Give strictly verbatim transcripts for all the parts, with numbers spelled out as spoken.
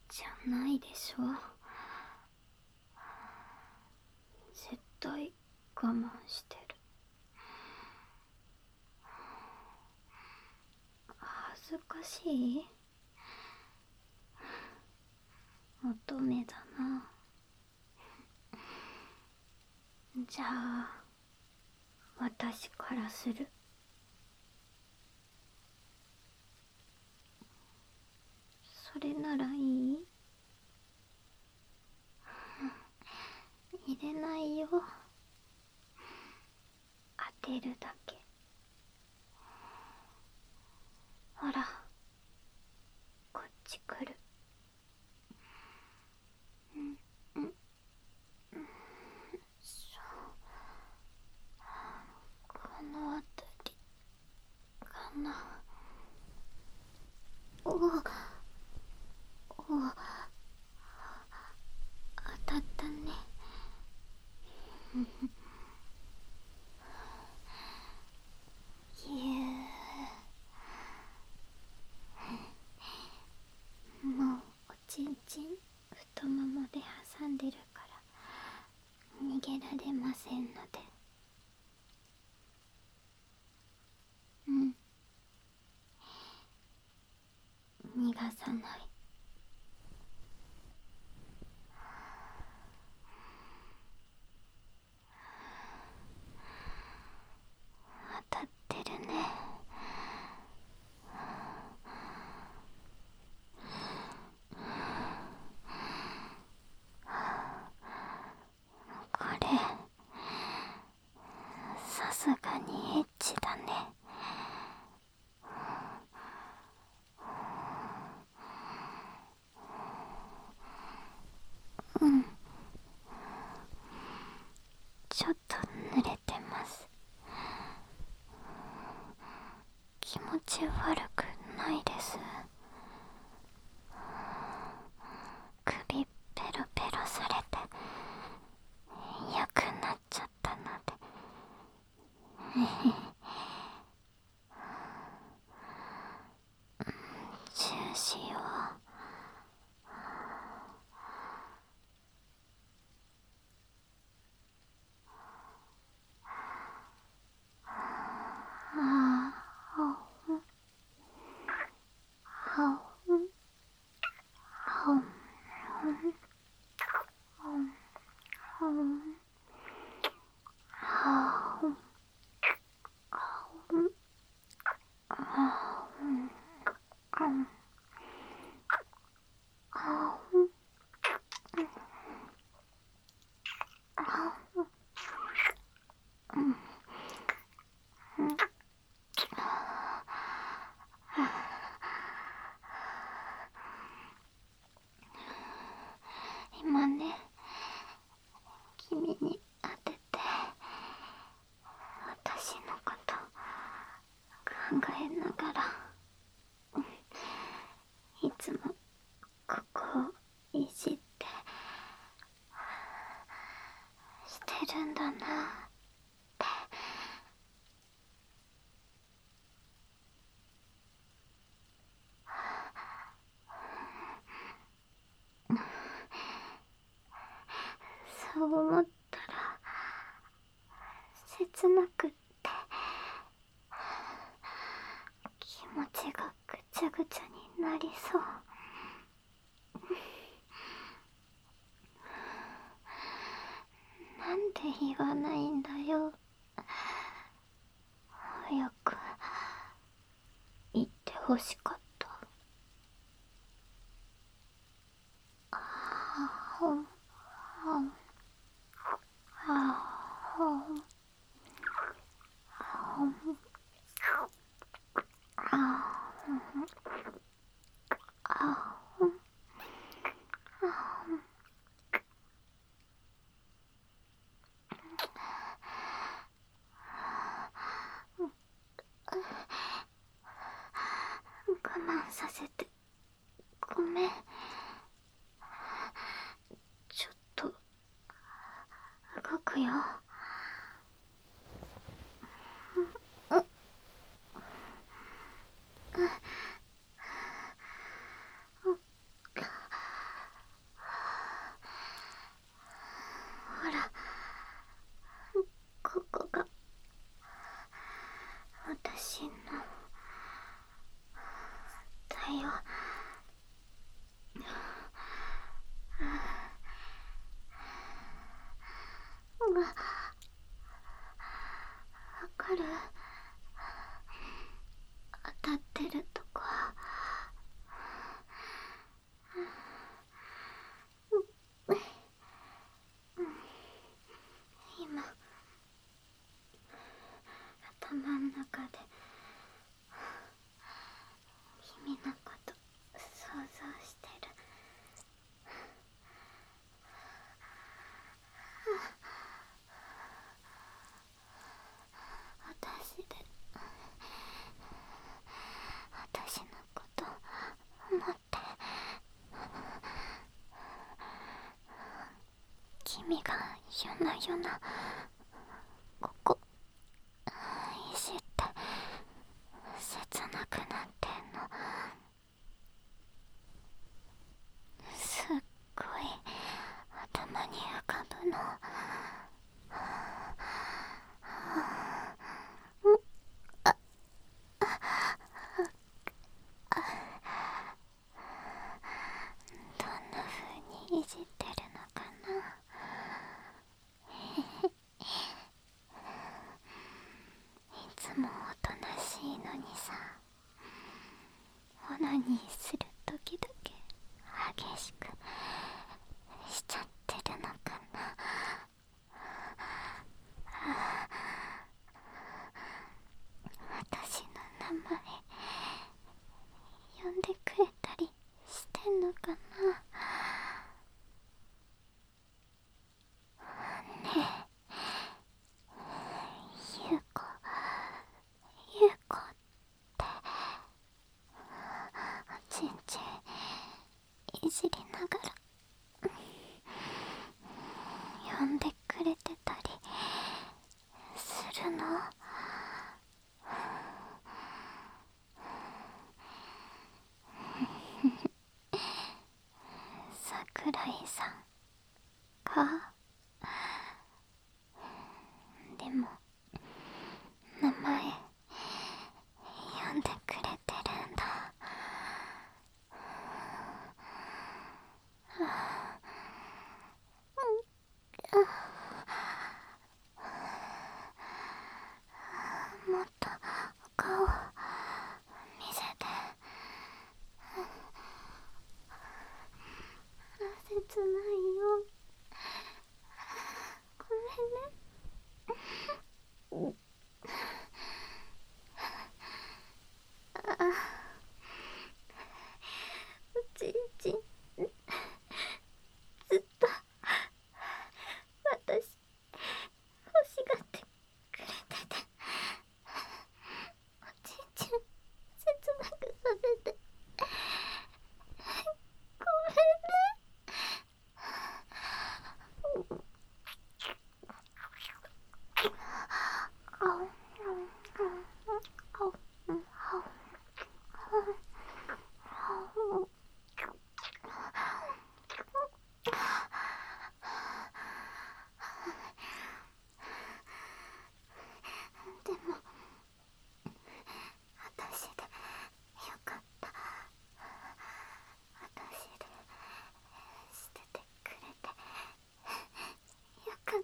じゃないでしょ。絶対我慢してる。恥ずかしい？乙女だな。じゃあ私からする。それならいい？入れないよ。当てるだけ。ほら、こっち来る。うんうんうん。そう、この辺りかな。おお、お、当たったね。ぎゅー。もうおちんちん太ももで挟んでるから逃げられませんので。うん、逃がさない。当たってるね。これさすがにエッチだね。うん、ちょっと濡れてます。気持ち悪くないです。首ペロペロされて嫌くなっちゃったので。チューしよう。ああ、ほん、ほん、ほん、ほん、ほん、ほん、ほん、ほん、今ね、君に当てて私のこと考えながら、いつもここをいじってしてるんだなって。そう思ったら切なくって、気持ちがぐちゃぐちゃになりそう。なんで言わないんだよ。早く言ってほしかった。ああ、ほん、ほん、ああ、ほん、ほん、ああ、ほん、ああ、ほん、あ我慢させてごめん。ちょっと動くよ。 ないよな。ここいじって切なくなってんの。すっごい頭に浮かぶの。どんな風にいじってるのかな。いつもおとなしいのにさ、オナニーする時だけ激しくしちゃってるのかな。私の名前呼んでくれたりしてんのかな。ねえ、ゆうこ、ゆうこっておちんちんいじりながら呼んでくれてたりするの。桜井さんか。でも名前呼んでくれてるんだ。もっとお顔見せて。切ないよ。ごめんね。あ、おちんちんずっと私欲しがってくれてて、おちんちん切なくさせてごめんね。でも私でよかった。私で捨ててくれてよかった。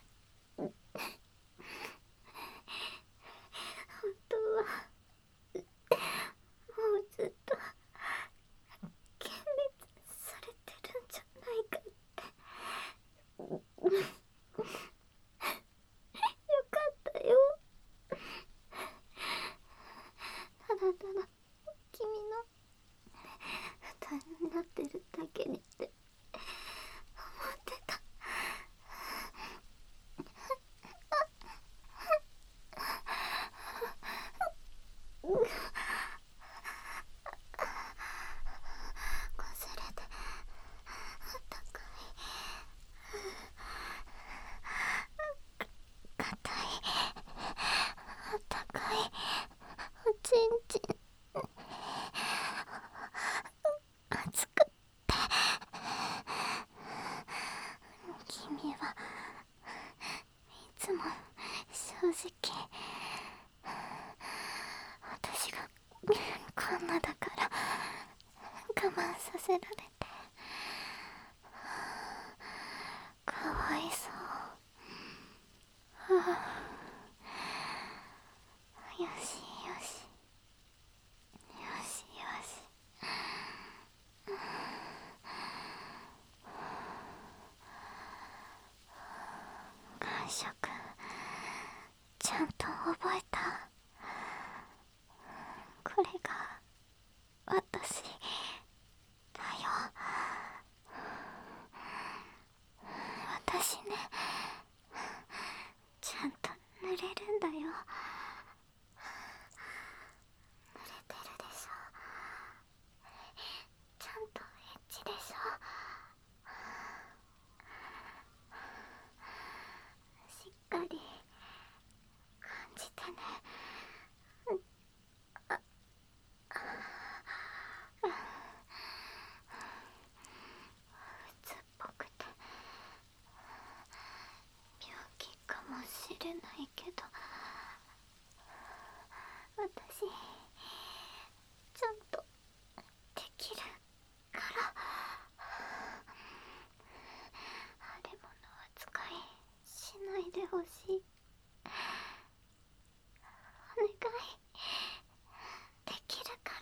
本当はもうずっと軽蔑されてるんじゃないかって。よかったよ。ただただ君の負担になってるだけにって思ってた。こすれてあったかい、硬い、あったかいおちんちん、熱くって君はいつも正直私がこんなだから我慢させられてかわいそう。はあ、よしよしよしよし。感触ちゃんと覚えた。これが私だよ。私ね、ちゃんと濡れるんだよ。濡れてるでしょ。ちゃんとエッチでしょ。 れないけど、私ちゃんとできるから。腫れ物扱いしないでほしい。お願いできるから。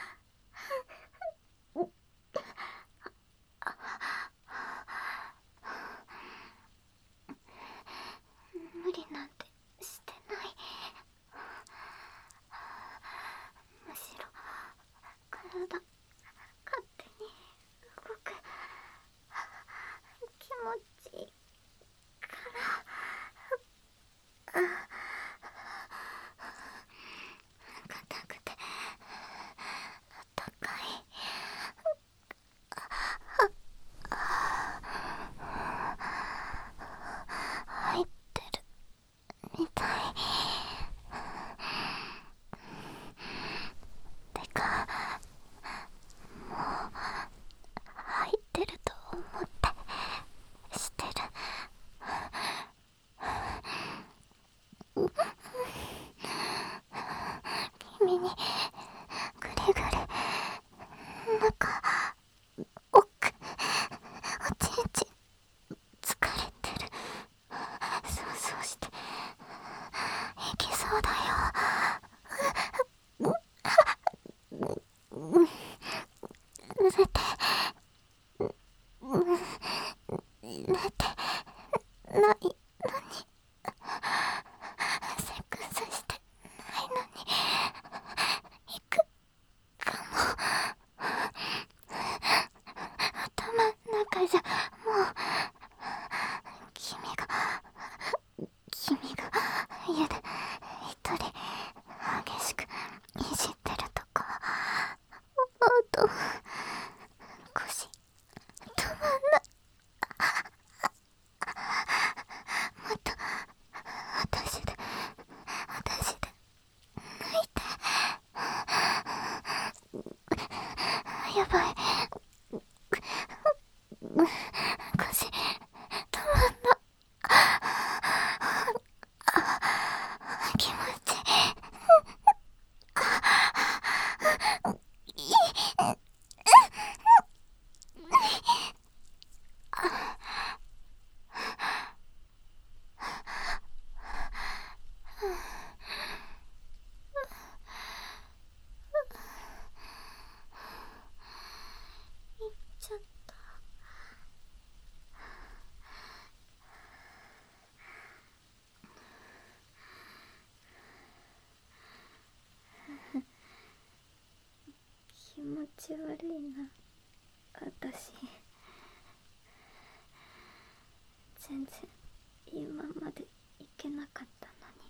無理なんてしてない。むしろ体勝手に動く。気持ちいいから。硬くてあったかい。入ってるみたい。てかもう入ってると思ってしてる。君にぐりぐり中奥おちんちん疲れてる。そうそうしていけそうだよ。濡れて濡れてないのに、セックスしてないのに行くかも。頭の中じゃもう君が君が家で一人激しくいじってるとか思うと腰止まんない。もっと私で私で抜いて。やばい、腰止まんな。気持ちいい。行っちゃった。気持ち悪いな私。全然今までいけなかったのに、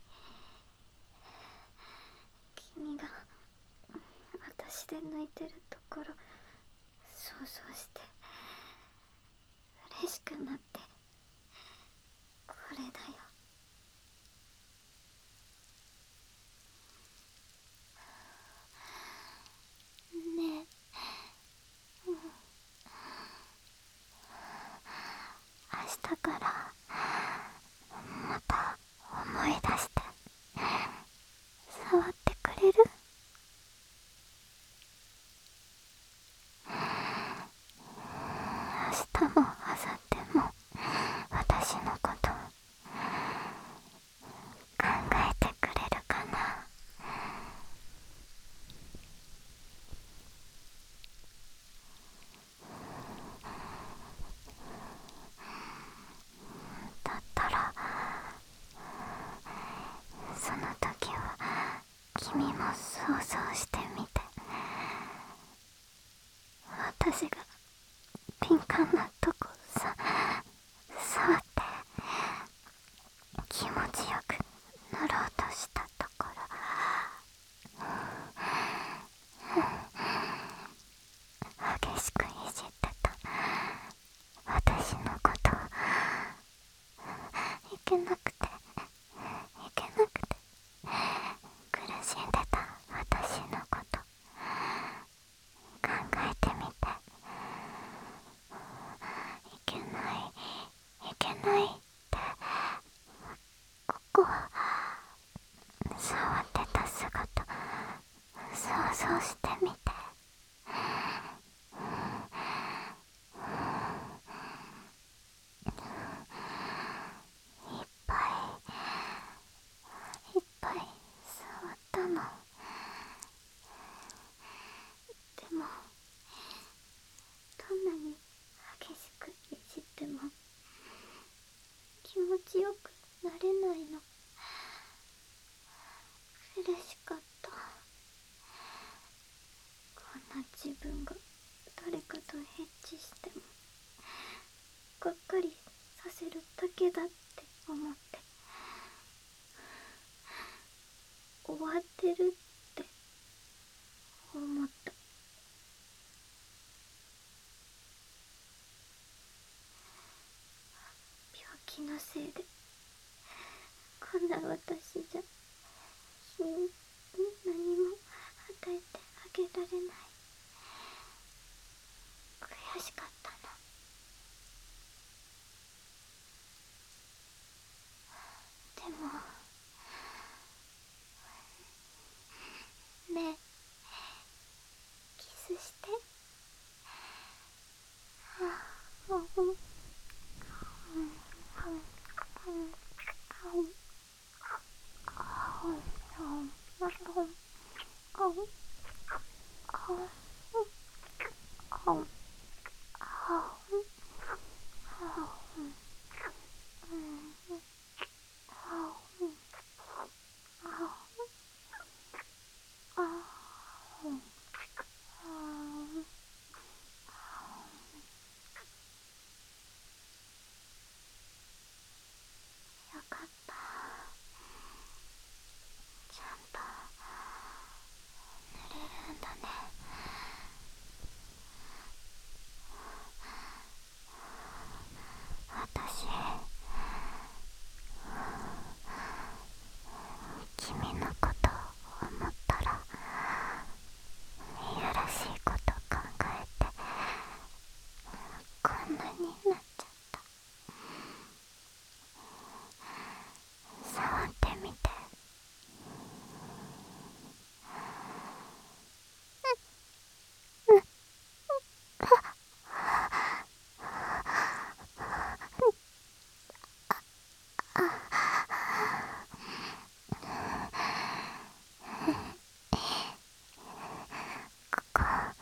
君が私で抜いてるところ想像して嬉しくなって、これだよ。ねえ、うん、明日からまた思い出して触ってくれる？明日も明後日も私のこと考えてくれるかな？だったらその時は君も想像してみて。私が敏感なとこさ触って気持ちよくなろうとしたところ、激しくいじってた私のことをいけなくていけなくて苦しんでた私のこと考えてみて。いけないそうしてみて。いっぱいいっぱい触ったの。でもどんなに激しくいじっても気持ちよくなれないの。嬉しかった。こんな自分が誰かとエッチしてもがっかりさせるだけだって思って終わってるって思った。病気のせいでこんな私じゃ君に何も与えてあげられない。悔しかったの。でもねえ、キスして。あ、うんうんうんよかった。ちゃんと寝れるんだね。私、君のこと思ったらいやらしいこと考えてこんなになっちゃった。触ってみて。ここ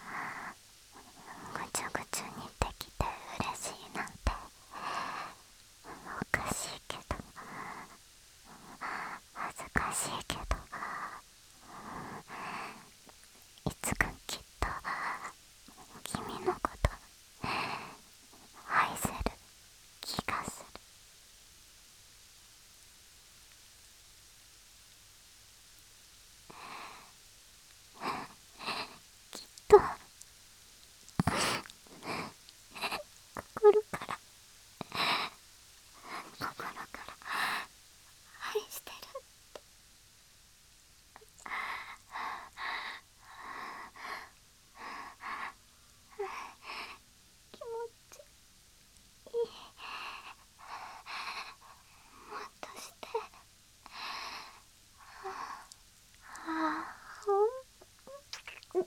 ぐちょぐちょにできて嬉しいなんておかしいけど恥ずかしいけどいつかきっと君のこと愛せる気がする。きっと心から心から愛してるって気持ちいい。もっとしてあーうん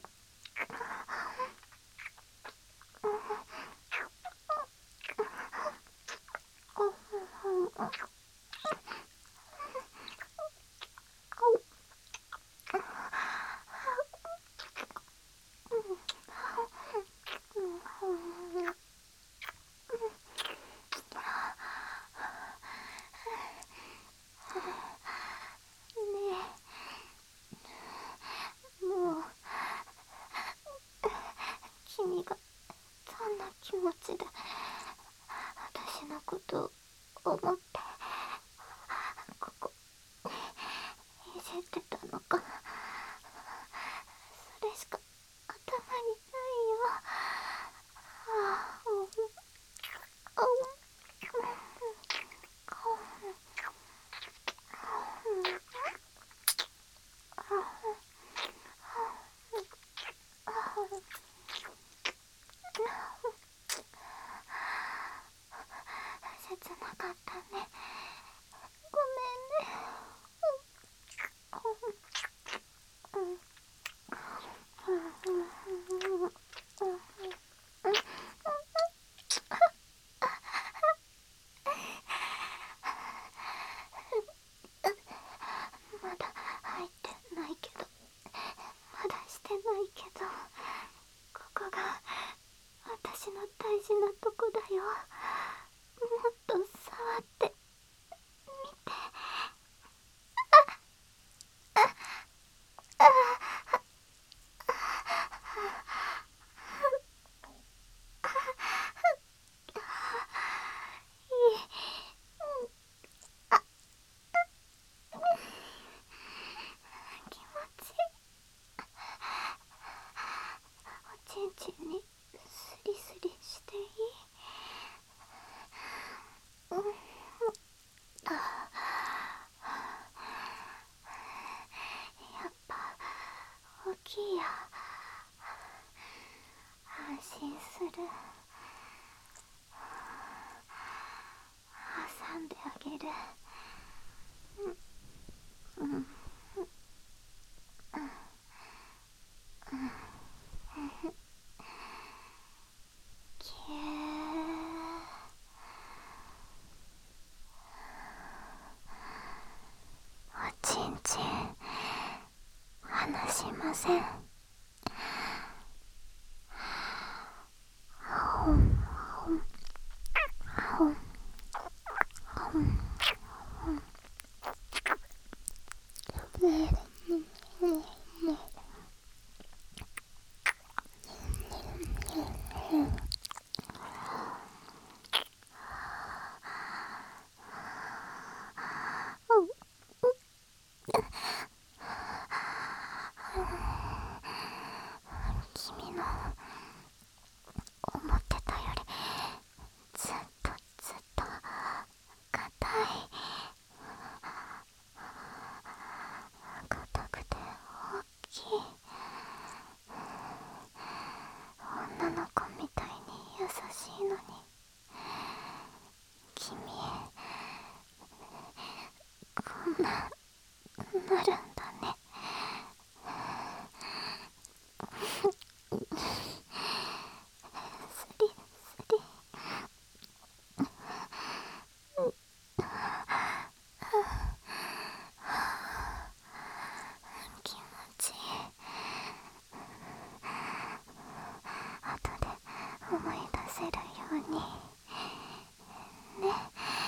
ねえ、もう君がどんな気持ちで私のことを思ってここいじってたのか、それしか頭にないよ。ああ、うん、あ、切なかったね。ごめんね。うん、うん、 私の大事なとこだよ。もっと触ってみて。気持ちいい。おちんちんにスリスリしていい？うん。あ、やっぱ大きいや。安心する。挟んであげる。うんうんきゅー。おちんちん離しません。ほんほんほんほんほん。君の思ってたよりずっとずっと硬い。硬くて大きい。女の子みたいに優しいのに君こんななるんだね。スリスリ。気持ちいい。後で思い出せるようにね。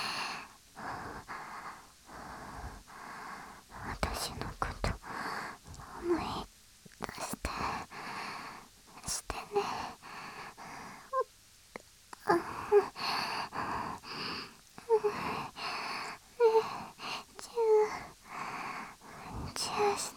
私のこと思い出してしてね。チューチューして。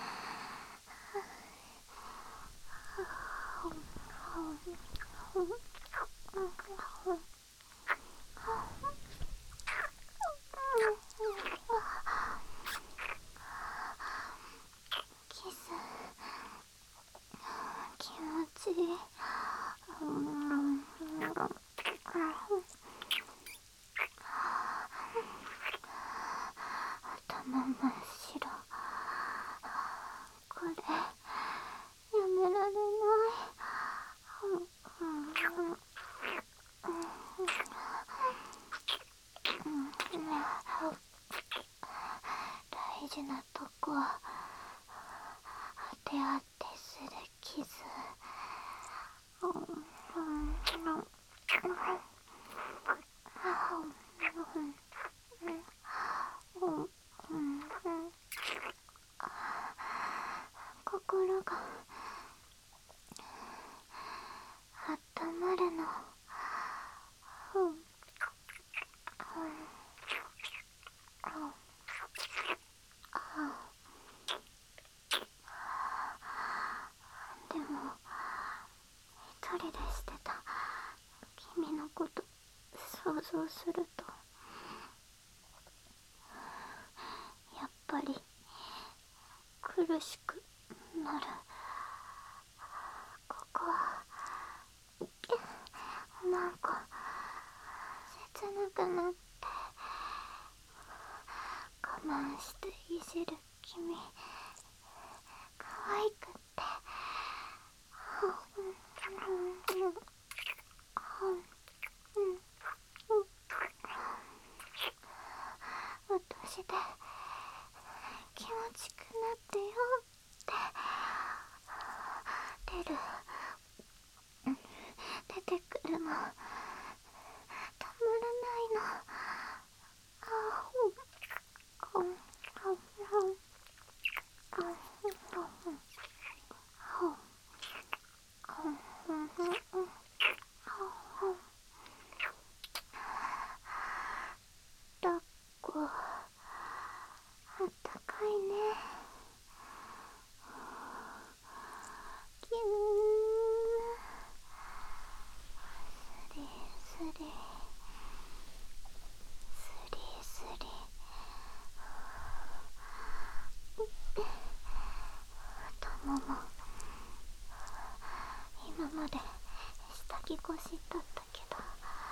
キス気持ちいい。頭真っ白。これやめられない。大事なとこ当て当てするキス。心が温まるの。でも一人でしてた君のこと想像するとやっぱり苦しくなる。ここはなんか切なくなって、我慢していじる君可愛くって私で気持ちくなってよって出る出てたまらないの。あほんほんほんほんほんほんほんほんほんほんほんだっこあったかいね。ぎゅースリスリスリスリ太もも今まで下着越しだったけど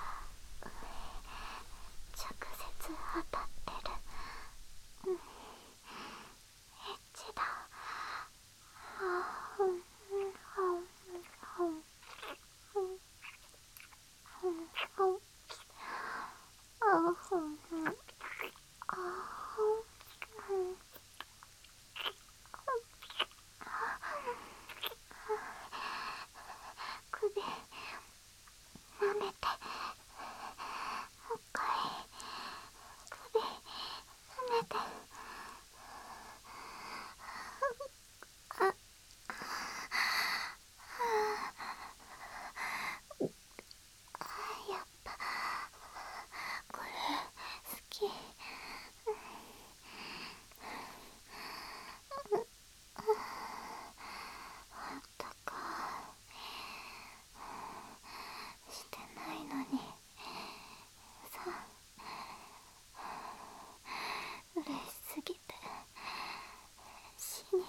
直接当たってる。うん、エッチだ。あほんほんほんほんほんほんあほんほんあほんほん首舐めてもう一回首舐めてあやっぱこれ好き。あったかしてないのにさ嬉しすぎて死に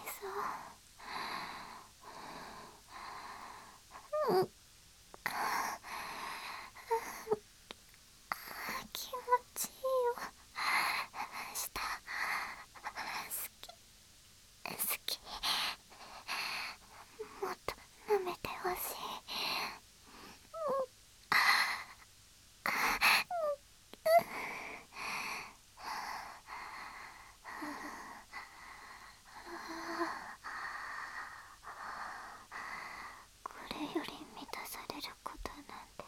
そう。うん気持ちいいよ。した好き好きもっと舐めてほしい。これより満たされることなんて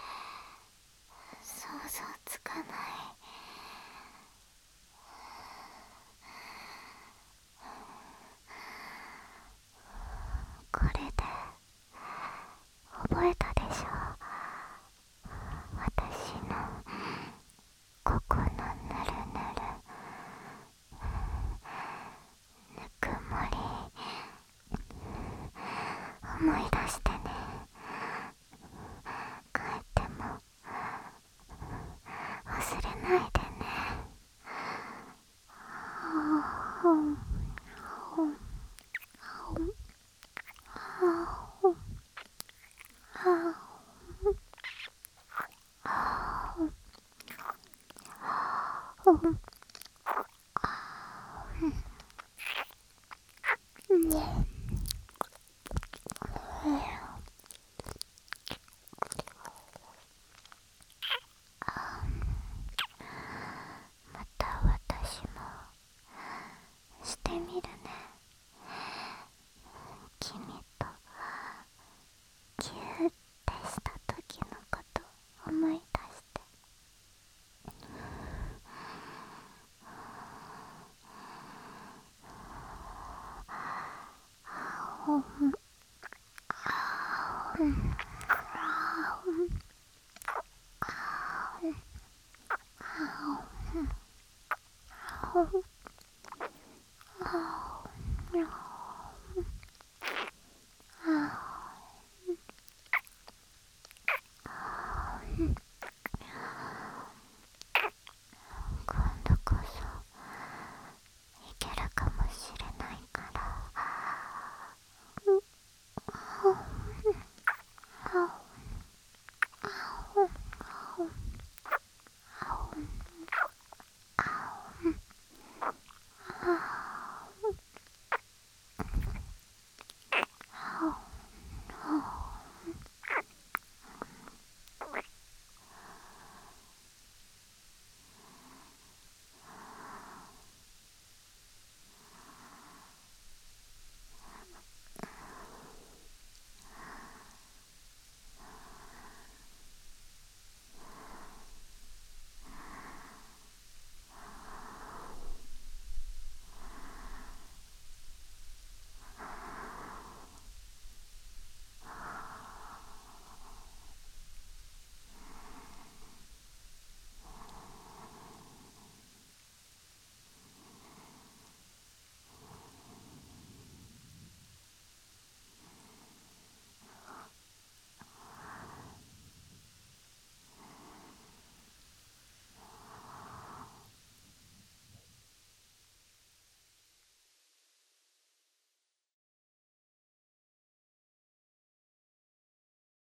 想像つかない。これで覚えたでしょ。私のここのぬるぬるぬくもり思い出してね。帰っても忘れないでね。ほんほんほんはほんはほんほんねえ